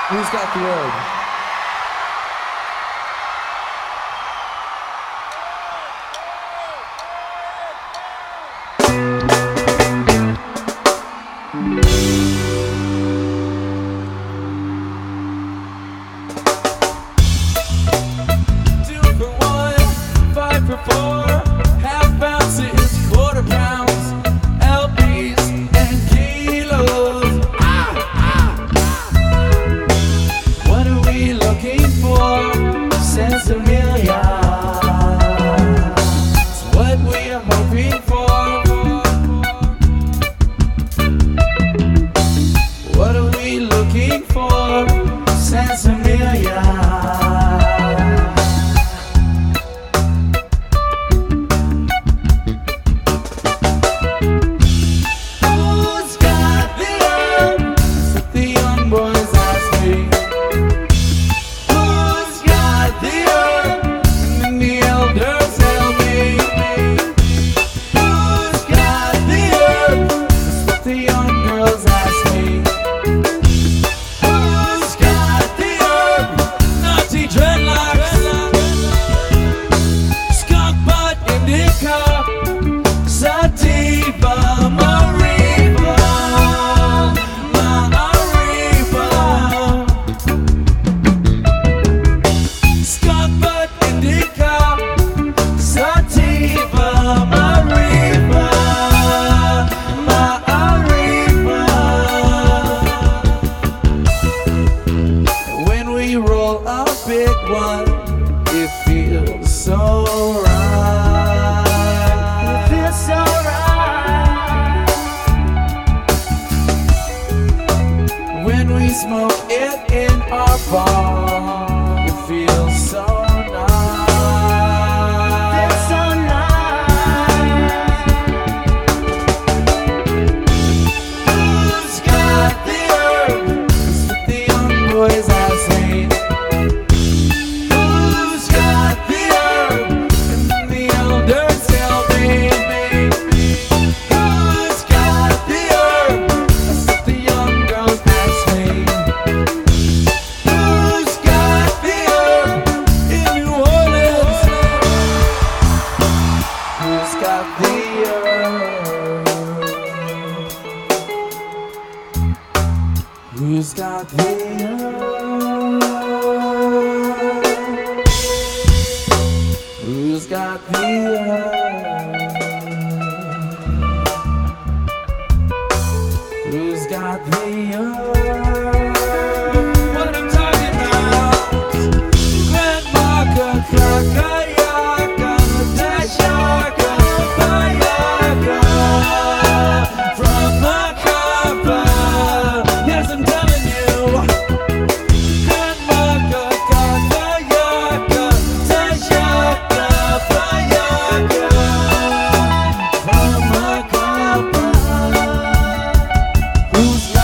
Who's got the herb? Smoke it in our bar. It feels so nice. Feels so nice. Who's got the herb? It's what the young boys are saying. Who's got the herb? And the elders tell me. Who's got the herb? That's what the young girls ask me. Who's got the herb? Who's got the herb? Who's got the herb? What I'm talking about? Grandma Kakayaka, Tashaka, Bayaka, from the copper. Yes, I'm telling you. Grandma Kakayaka, Tashaka, Bayaka, from the copper. Who's